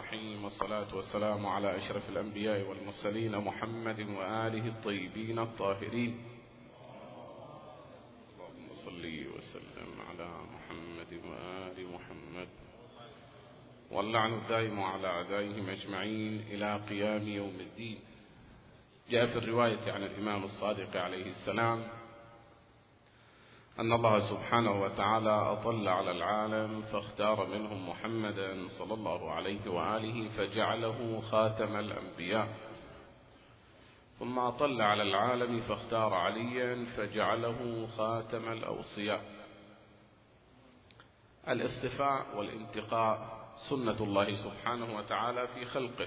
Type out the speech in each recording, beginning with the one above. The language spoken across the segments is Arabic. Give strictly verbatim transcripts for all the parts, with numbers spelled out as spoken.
الرحيم، والصلاة والسلام على أشرف الأنبياء والمرسلين محمد وآله الطيبين الطاهرين. اللهم صل وسلم على محمد وآل محمد، واللعن الدائم على أعدائهم أجمعين إلى قيام يوم الدين. جاء في الرواية عن الإمام الصادق عليه السلام أن الله سبحانه وتعالى أطل على العالم فاختار منهم محمدا صلى الله عليه وآله فجعله خاتم الأنبياء، ثم أطل على العالم فاختار عليا فجعله خاتم الأوصياء. الاصطفاء والانتقاء سنة الله سبحانه وتعالى في خلقه،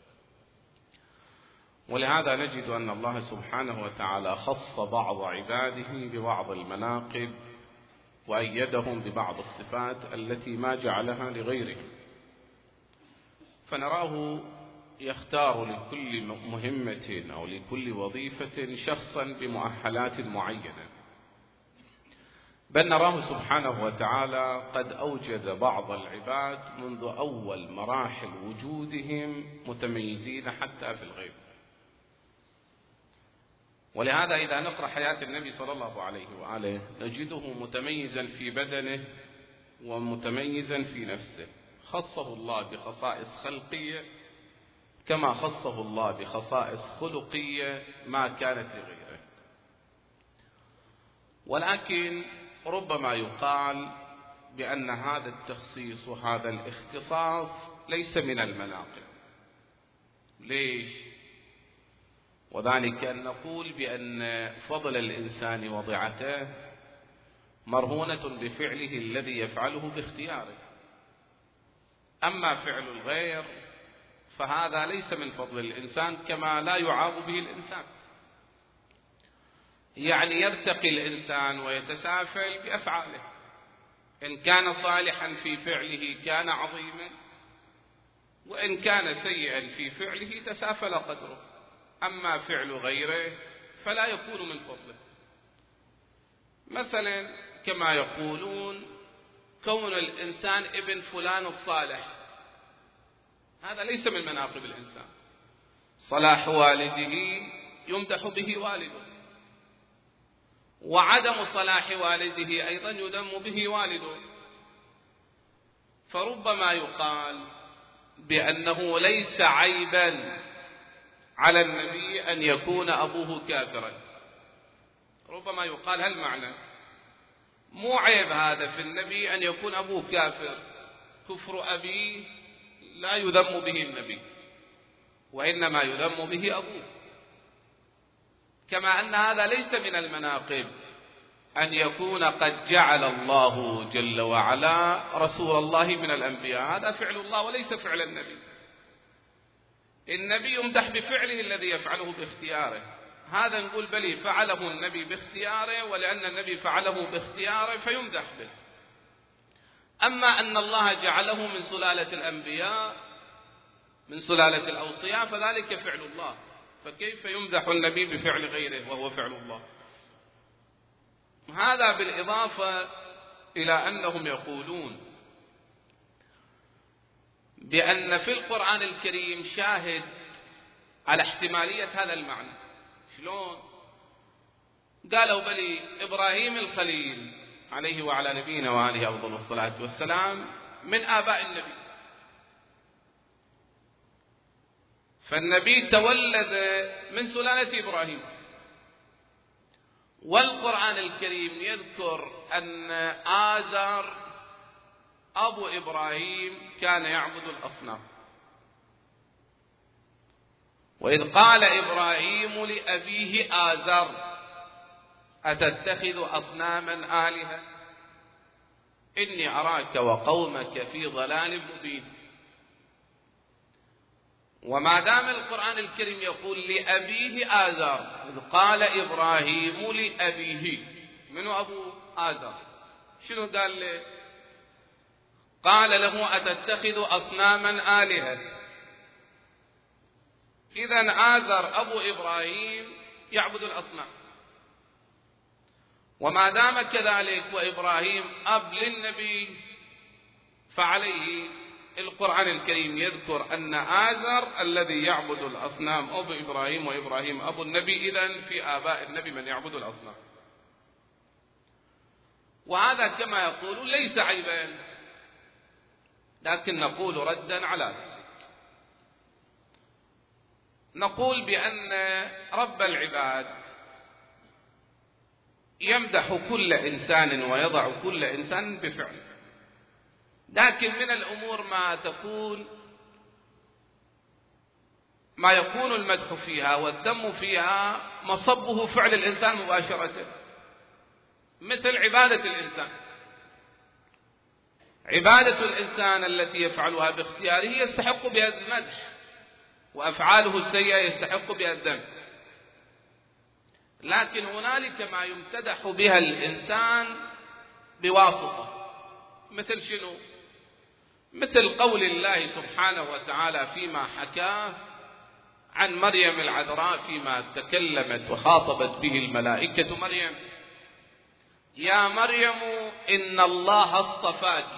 ولهذا نجد أن الله سبحانه وتعالى خص بعض عباده ببعض المناقب وأيدهم ببعض الصفات التي ما جعلها لغيرهم، فنراه يختار لكل مهمة أو لكل وظيفة شخصا بمؤهلات معينة، بل نراه سبحانه وتعالى قد أوجد بعض العباد منذ أول مراحل وجودهم متميزين حتى في الغيب. ولهذا إذا نقرأ حياة النبي صلى الله عليه وآله نجده متميزا في بدنه ومتميزا في نفسه، خصه الله بخصائص خلقية كما خصه الله بخصائص خلقية ما كانت لغيره. ولكن ربما يقال بأن هذا التخصيص وهذا الاختصاص ليس من المناقب. ليش؟ وذلك أن نقول بأن فضل الإنسان وضعته مرهونة بفعله الذي يفعله باختياره، أما فعل الغير فهذا ليس من فضل الإنسان كما لا يعاب به الإنسان. يعني يرتقي الإنسان ويتسافل بأفعاله، إن كان صالحا في فعله كان عظيما، وإن كان سيئا في فعله تسافل قدره، أما فعل غيره فلا يكون من فضله. مثلا كما يقولون كون الإنسان ابن فلان الصالح، هذا ليس من مناقب الإنسان. صلاح والده يمدح به والده، وعدم صلاح والده أيضا يذم به والده. فربما يقال بأنه ليس عيبا على النبي أن يكون أبوه كافرا، ربما يقال هالمعنى، مو عيب هذا في النبي أن يكون أبوه كافر، كفر أبيه لا يذم به النبي وإنما يذم به أبوه. كما أن هذا ليس من المناقب أن يكون قد جعل الله جل وعلا رسول الله من الأنبياء، هذا فعل الله وليس فعل النبي. النبي يمدح بفعله الذي يفعله باختياره، هذا نقول بلي فعله النبي باختياره، ولأن النبي فعله باختياره فيمدح به. أما أن الله جعله من سلالة الأنبياء من سلالة الأوصياء فذلك فعل الله، فكيف يمدح النبي بفعل غيره وهو فعل الله؟ هذا بالإضافة إلى أنهم يقولون بأن في القرآن الكريم شاهد على احتمالية هذا المعنى. شلون؟ قالوا بلي إبراهيم الخليل عليه وعلى نبينا وآله أفضل الصلاة والسلام من آباء النبي، فالنبي تولد من سلالة إبراهيم، والقرآن الكريم يذكر أن آزر أبو إبراهيم كان يعبد الأصنام، وإذ قال إبراهيم لأبيه آزر أتتخذ أصناما آلهة إني أراك وقومك في ضلال مبين. وما دام القرآن الكريم يقول لأبيه آزر، إذ قال إبراهيم لأبيه، من أبو آزر؟ شنو قال له؟ قال له أتتخذ أصناما آلهة. إذن آزر أبو إبراهيم يعبد الأصنام، وما دام كذلك وإبراهيم أب للنبي فعليه القرآن الكريم يذكر أن آزر الذي يعبد الأصنام أبو إبراهيم، وإبراهيم أبو النبي، إذن في آباء النبي من يعبد الأصنام. وهذا كما يقول ليس عيبا، لكن نقول ردا على ذلك، نقول بأن رب العباد يمدح كل إنسان ويضع كل إنسان بفعله، لكن من الأمور ما تكون ما يكون المدح فيها والذم فيها مصبه فعل الإنسان مباشرة، مثل عبادة الإنسان. عبادة الإنسان التي يفعلها باختياره يستحق بها المدح، وأفعاله السيئة يستحق بها الذم. لكن هنالك ما يمتدح بها الإنسان بواسطة، مثل شنو؟ مثل قول الله سبحانه وتعالى فيما حكاه عن مريم العذراء فيما تكلمت وخاطبت به الملائكة مريم: يا مريم إن الله اصطفاك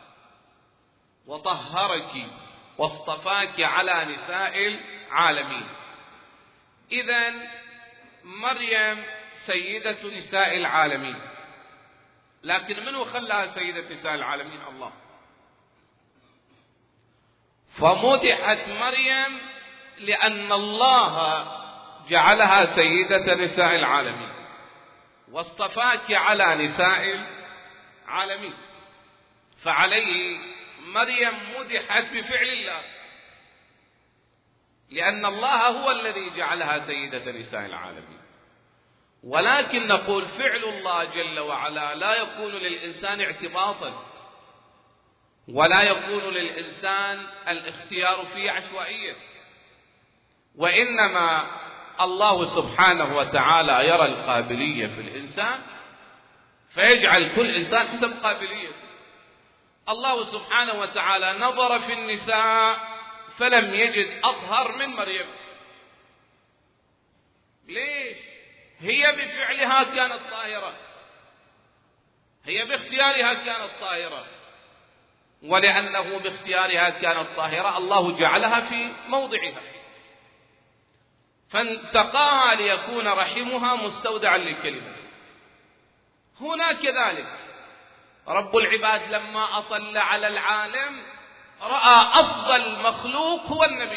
وطهرك واصطفاك على نساء العالمين. إذن مريم سيدة نساء العالمين، لكن من خلاها سيدة نساء العالمين؟ الله. فمدحت مريم لأن الله جعلها سيدة نساء العالمين واصطفاك على نساء العالمين، فعليه مريم مدحت بفعل الله، لأن الله هو الذي جعلها سيدة نساء العالمين. ولكن نقول فعل الله جل وعلا لا يكون للإنسان اعتباطا، ولا يكون للإنسان الاختيار فيه عشوائيا، وإنما الله سبحانه وتعالى يرى القابلية في الإنسان فيجعل كل إنسان حسب قابليته. الله سبحانه وتعالى نظر في النساء فلم يجد أطهر من مريم. ليش؟ هي بفعلها كانت طاهرة، هي باختيارها كانت طاهرة، ولأنه باختيارها كانت طاهرة الله جعلها في موضعها فانتقاها ليكون رحمها مستودعا لكلمته. هنا كذلك رب العباد لما أطل على العالم رأى أفضل مخلوق هو النبي،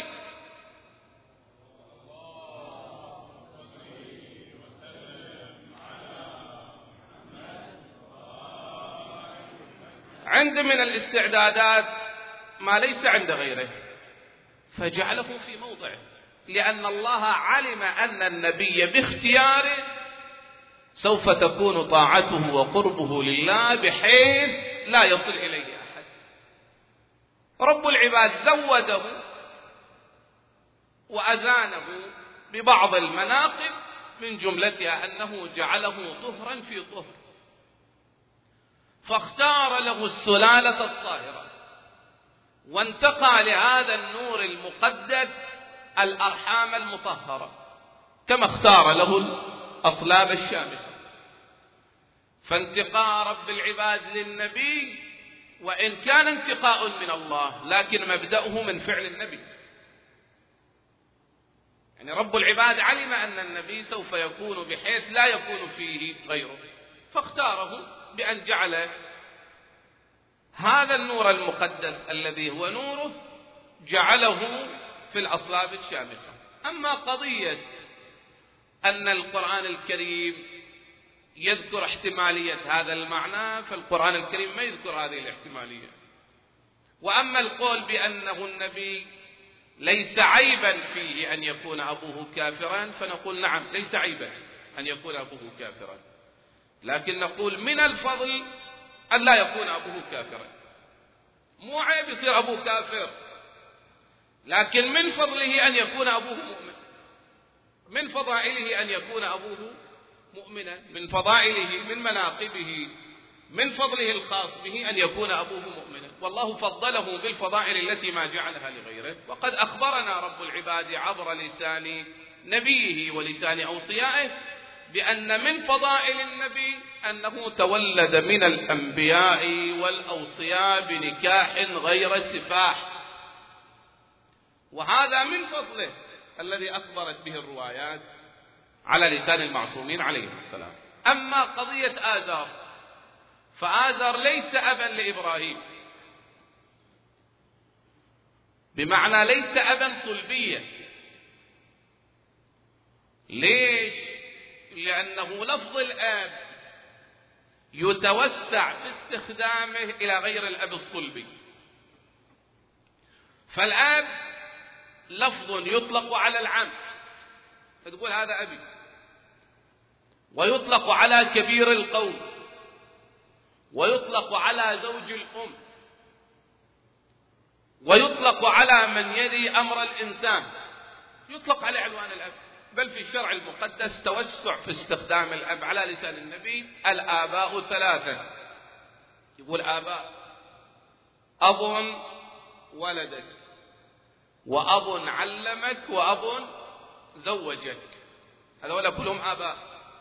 عنده من الاستعدادات ما ليس عند غيره فجعله في موضعه، لأن الله علم أن النبي باختياره سوف تكون طاعته وقربه لله بحيث لا يصل إليه أحد. رب العباد زوده وأزانه ببعض المناقب، من جملتها أنه جعله طهرا في طهر، فاختار له السلالة الطاهرة، وانتقى لهذا النور المقدس الأرحام المطهرة، كما اختار له الأصلاب الشامخة. فانتقاء رب العباد للنبي وإن كان انتقاء من الله لكن مبدأه من فعل النبي، يعني رب العباد علم أن النبي سوف يكون بحيث لا يكون فيه غيره، فاختاره بأن جعل هذا النور المقدس الذي هو نوره جعله في الأصلاب الشامخة. أما قضية أن القرآن الكريم يذكر احتمالية هذا المعنى، فالقرآن الكريم ما يذكر هذه الاحتمالية. وأما القول بأنه النبي ليس عيبا فيه أن يكون أبوه كافرا، فنقول نعم ليس عيبا أن يكون أبوه كافرا، لكن نقول من الفضل أن لا يكون أبوه كافرا. مو عيب يصير أبوه كافر، لكن من فضله أن يكون أبوه مؤمن، من فضائله أن يكون أبوه مؤمنا، من فضائله من مناقبه من فضله الخاص به أن يكون أبوه مؤمنا، والله فضله بالفضائل التي ما جعلها لغيره. وقد أخبرنا رب العباد عبر لسان نبيه ولسان أوصيائه بأن من فضائل النبي أنه تولد من الأنبياء والأوصياء بنكاح غير سفاح، وهذا من فضله الذي أخبرت به الروايات على لسان المعصومين عليهم السلام. أما قضية آزار، فآزار ليس أبا لإبراهيم، بمعنى ليس أبا صلبيا. ليش؟ لأنه لفظ الآب يتوسع في استخدامه إلى غير الأب الصلبي. فالآب لفظ يطلق على العم، فتقول هذا أبي، ويطلق على كبير القوم، ويطلق على زوج الأم، ويطلق على من يلي أمر الإنسان، يطلق على عنوان الأب. بل في الشرع المقدس توسع في استخدام الأب على لسان النبي. الآباء ثلاثة، يقول آباء: أب ولدك، وأب علمك، وأب زوجك، هذول كلهم آباء.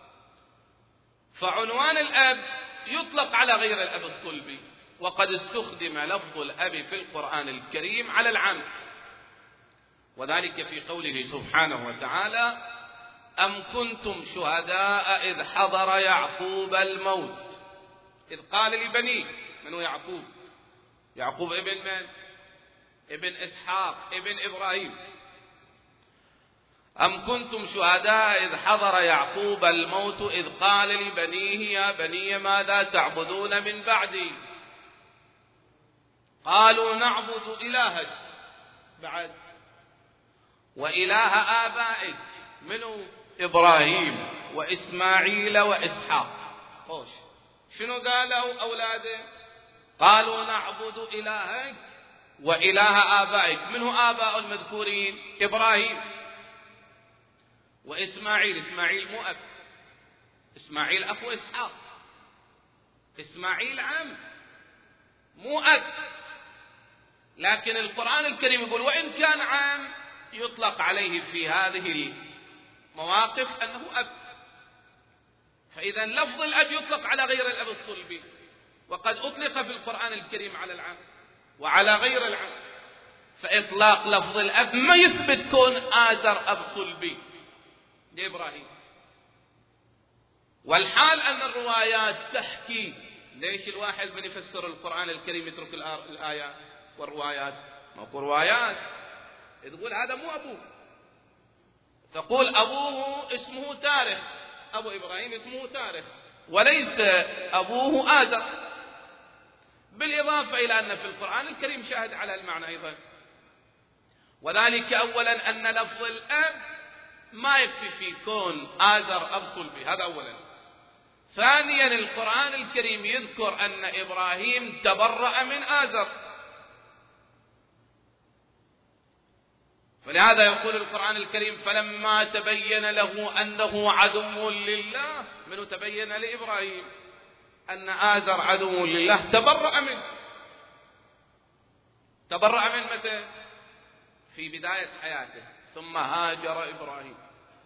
فعنوان الأب يطلق على غير الأب الصلبي، وقد استخدم لفظ الأب في القرآن الكريم على العم، وذلك في قوله سبحانه وتعالى: أم كنتم شهداء إذ حضر يعقوب الموت إذ قال لبنيه. من هو يعقوب؟ يعقوب ابن من؟ ابن إسحاق ابن إبراهيم. أم كنتم شهداء إذ حضر يعقوب الموت إذ قال لبنيه يا بني ماذا تعبدون من بعدي قالوا نعبد إلهك بعد وإله آبائك منو؟ إبراهيم وإسماعيل وإسحاق. خوش، شنو قالوا أولاده؟ قالوا نعبد إلهك وإله آبائك. منو آباء المذكورين؟ إبراهيم وإسماعيل. إسماعيل مو أب، إسماعيل أخو إسحاق، إسماعيل عم مو أب. لكن القرآن الكريم يقول وإن كان عام يطلق عليه في هذه المواقف أنه أب. فإذا لفظ الأب يطلق على غير الأب الصلبي، وقد أطلق في القرآن الكريم على العم وعلى غير العم. فإطلاق لفظ الأب ما يثبت كون آزر أب صلبي لإبراهيم. والحال أن الروايات تحكي. ليش الواحد من يفسر القرآن الكريم يترك الآيات والروايات؟ ما هو روايات تقول هذا مو أبوه، تقول أبوه اسمه تارخ، أبو إبراهيم اسمه تارخ، وليس أبوه آزر. بالإضافة إلى أن في القرآن الكريم شاهد على المعنى أيضا، وذلك أولا أن لفظ الأب ما يكفي في كون آزر أب صلبي، هذا أولا. ثانيا القرآن الكريم يذكر أن إبراهيم تبرأ من آزر، فلهذا يقول القرآن الكريم فلما تبين له أنه عدو لله. منه تبين لإبراهيم أن آزر عدو لله تبرأ منه. تبرأ من متى؟ في بداية حياته. ثم هاجر إبراهيم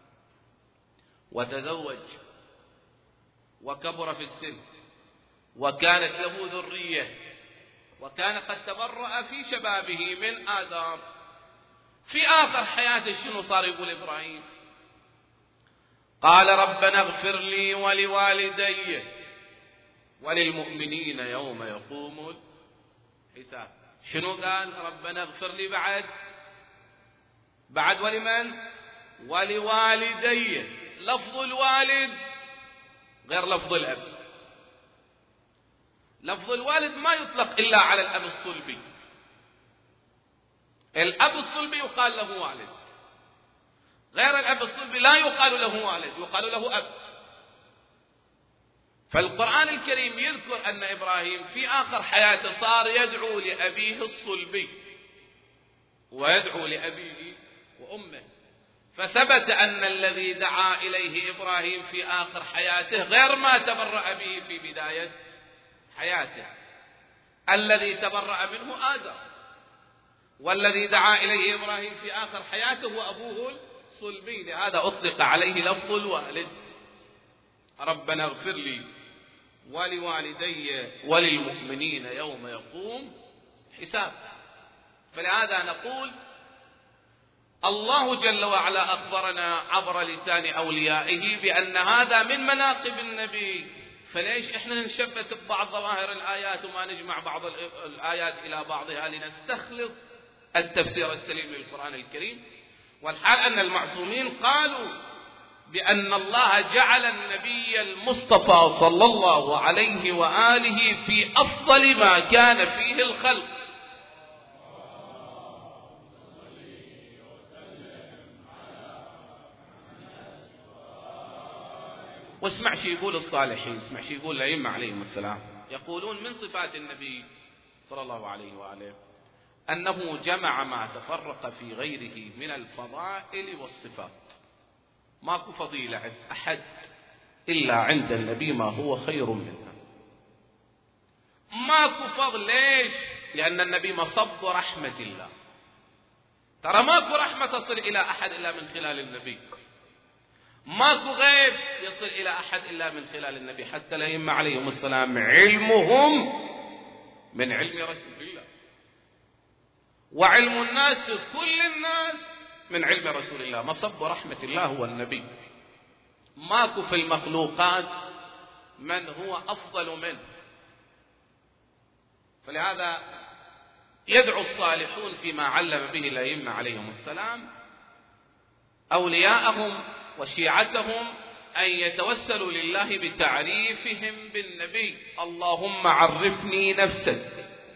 وتزوج وكبر في السن وكانت له ذرية، وكان قد تبرأ في شبابه من آزار. في آخر حياته شنو صار يقول إبراهيم؟ قال ربنا اغفر لي ولوالدي وللمؤمنين يوم يقوم الحساب. شنو قال؟ ربنا اغفر لي بعد بعد ولمن؟ ولوالدي. لفظ الوالد غير لفظ الأب. لفظ الوالد ما يطلق إلا على الأب الصلبي. الأب الصلبي يقال له والد، غير الأب الصلبي لا يقال له والد، يقال له أب. فالقرآن الكريم يذكر أن إبراهيم في آخر حياته صار يدعو لأبيه الصلبي ويدعو لأبيه وأمه. فثبت أن الذي دعا إليه إبراهيم في آخر حياته غير ما تبرأ به في بداية حياته. الذي تبرأ منه آزر، والذي دعا إليه إبراهيم في آخر حياته هو أبوه الصلبي. لهذا أطلق عليه لفظ الوالد. ربنا اغفر لي ولوالدي وللمؤمنين يوم يقوم حساب. فلهذا نقول الله جل وعلا أخبرنا عبر لسان أوليائه بأن هذا من مناقب النبي، فليش إحنا نشبت ببعض ظواهر الآيات وما نجمع بعض الآيات إلى بعضها لنستخلص التفسير السليم للقرآن الكريم؟ والحال أن المعصومين قالوا بأن الله جعل النبي المصطفى صلى الله عليه وآله في أفضل ما كان فيه الخلق. واسمع شي يقول الصالحين، اسمع شي يقول الأئمة عليهم السلام، يقولون من صفات النبي صلى الله عليه وآله أنه جمع ما تفرق في غيره من الفضائل والصفات. ماكو فضيلة عند أحد إلا عند النبي ما هو خير منها. ماكو فضل، ليش؟ لأن النبي مصب رحمة الله. ترى ماكو رحمة تصل إلى أحد إلا من خلال النبي، ماكو غيب يصل إلى أحد إلا من خلال النبي. حتى الأئمة عليهم السلام علمهم من علم رسول الله، وعلم الناس كل الناس من علم رسول الله. مصب رحمة الله هو النبي. ماكو في المخلوقات من هو أفضل منه. فلهذا يدعو الصالحون فيما علم به الأئمة عليهم السلام أولياءهم وشيعتهم أن يتوسلوا لله بتعريفهم بالنبي. اللهم عرفني نفسك،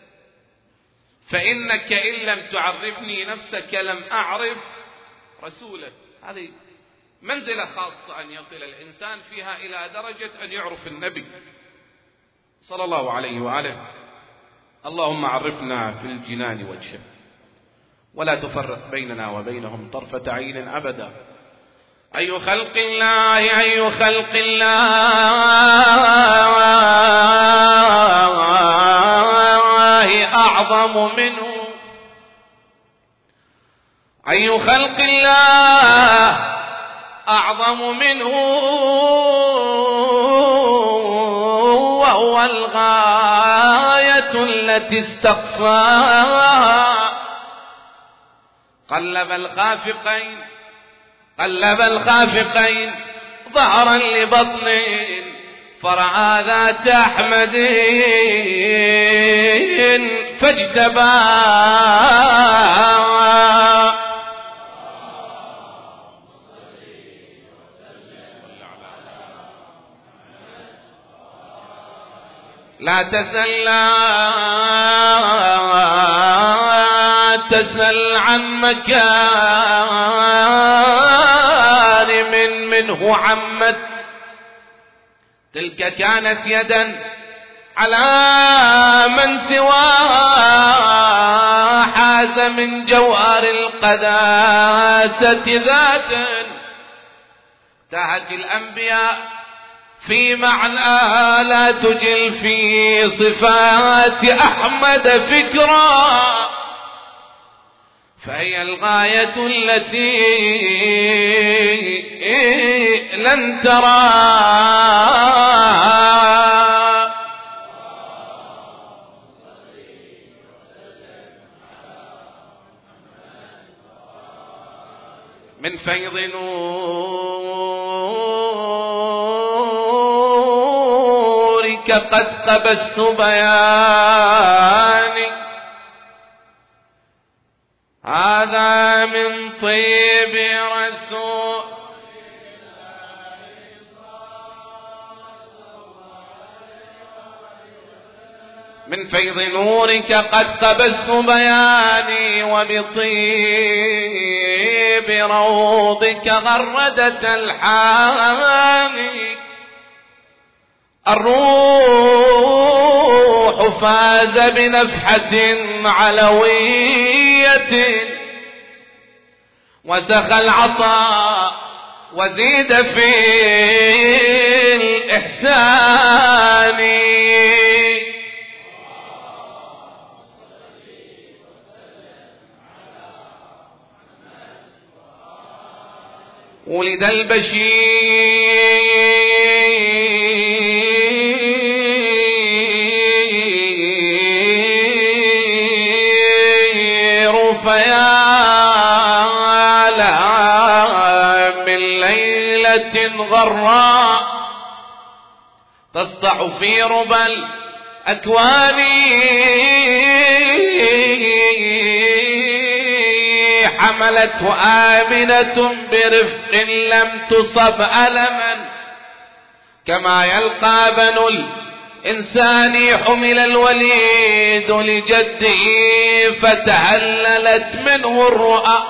فإنك إن لم تعرفني نفسك لم أعرف رسولك. هذه منزلة خاصة أن يصل الإنسان فيها إلى درجة أن يعرف النبي صلى الله عليه وآله. اللهم عرفنا في الجنان وجهه، ولا تفرق بيننا وبينهم طرفة عين أبدا. أي خلق الله، أي خلق الله أعظم منه، أي خلق الله أعظم منه، وهو الغاية التي استقصاها. قلب الخافقين قلب الخافقين ظهرا لبطن، فرأى ذات أحمد فاجتباها. لا تسل لا تسل عن مكان من منه عمت، تلك كانت يدا على من سواها، حاز من جوهر القداسة ذاتا. تهت الأنبياء في معنى لا تجل في صفات أحمد فكرا، فهي الغاية التي لن ترى. من فيض نورك قد قبست بياني، هذا من طيب رسول من فيض نورك قد قبست بياني، وبطيب روضك غردت الحاني. الروح فاز بنفحة علوية، وسخى العطاء وزيد في الإحسان. ولد البشير من ليلة غراء تسطع في ربى الأكوان حملته آمنة برفق لم تصب ألما كما يلقى بنو الإنسان حمل الوليد لجده فتهللت منه الرؤى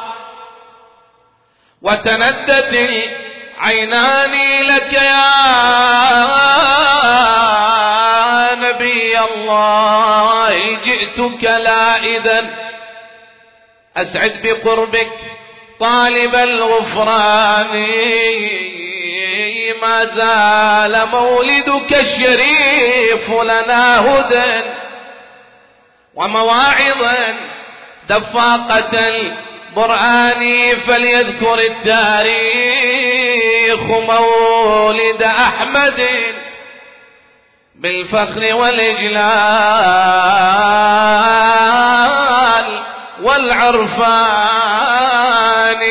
وتندت العينان لك يا نبي الله جئتك لائذا أسعد بقربك طالب الغفران ما زال مولدك الشريف لنا هدى ومواعظا دفاقة القرآن فليذكر التاريخ مولد أحمد بالفخر والإجلال والعرفان.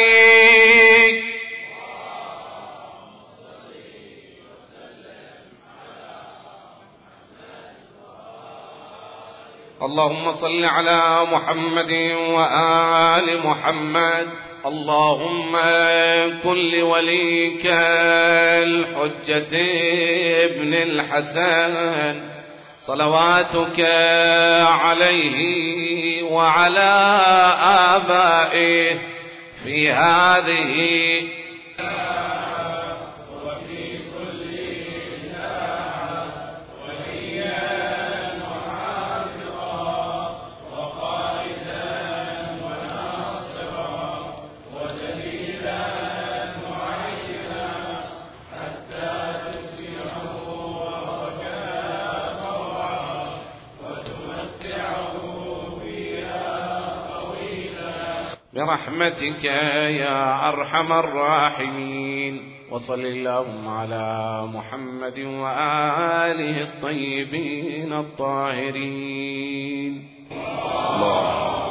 اللهم صل على محمد وآل محمد. اللهم كن لوليك الحجة ابن الحسن صلواتك عليه وعلى آبائه في هذه وفي كل ساعة وليا وحافظا وقائدا وناصرا ودليلا معينا حتى تسمعه ورجاء طوعا وتمتعه فيها طويلا برحمتك يا أرحم الراحمين. وصل اللهم على محمد وآله الطيبين الطاهرين. الله